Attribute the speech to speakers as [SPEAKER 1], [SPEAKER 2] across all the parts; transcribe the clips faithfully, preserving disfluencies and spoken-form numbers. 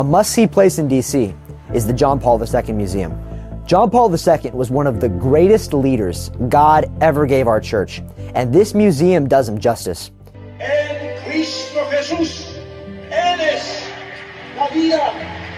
[SPEAKER 1] A must-see place in D C is the John Paul the Second Museum. John Paul the Second was one of the greatest leaders God ever gave our church, and this museum does him justice.
[SPEAKER 2] En Cristo Jesús, eres la vida,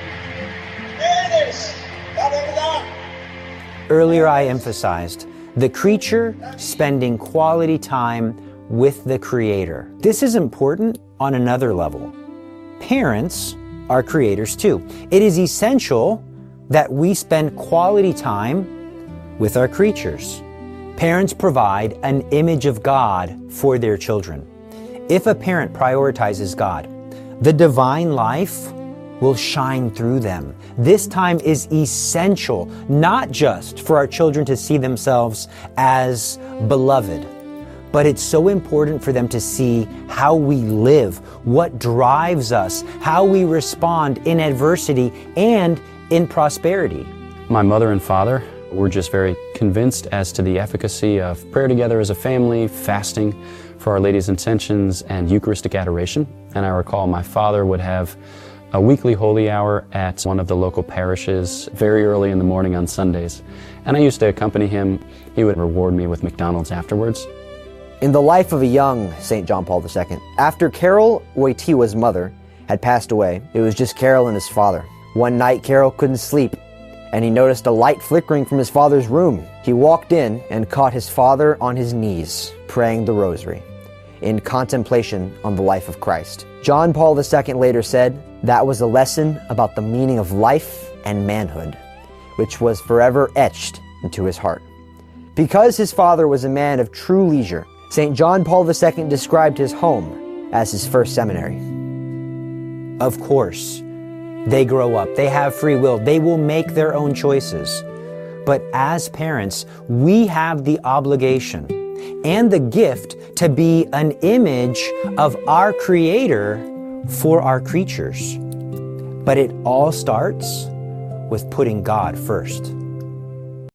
[SPEAKER 2] eres la verdad.
[SPEAKER 3] Earlier I emphasized the creature spending quality time with the Creator. This is important on another level. Parents are creators too. It is essential that we spend quality time with our creatures. Parents provide an image of God for their children. If a parent prioritizes God, the divine life will shine through them. This time is essential, not just for our children to see themselves as beloved, but it's so important for them to see how we live, what drives us, how we respond in adversity and in prosperity.
[SPEAKER 4] My mother and father were just very convinced as to the efficacy of prayer together as a family, fasting for Our Lady's Intentions, and Eucharistic adoration. And I recall my father would have a weekly holy hour at one of the local parishes very early in the morning on Sundays. And I used to accompany him. He would reward me with McDonald's afterwards.
[SPEAKER 1] In the life of a young Saint John Paul the Second, after Carol Wojtyła's mother had passed away, it was just Carol and his father. One night, Carol couldn't sleep, and he noticed a light flickering from his father's room. He walked in and caught his father on his knees, praying the rosary, in contemplation on the life of Christ. John Paul the Second later said that was a lesson about the meaning of life and manhood, which was forever etched into his heart. Because his father was a man of true leisure, Saint John Paul the Second described his home as his first seminary.
[SPEAKER 3] Of course, they grow up, they have free will, they will make their own choices. But as parents, we have the obligation and the gift to be an image of our Creator for our creatures. But it all starts with putting God first.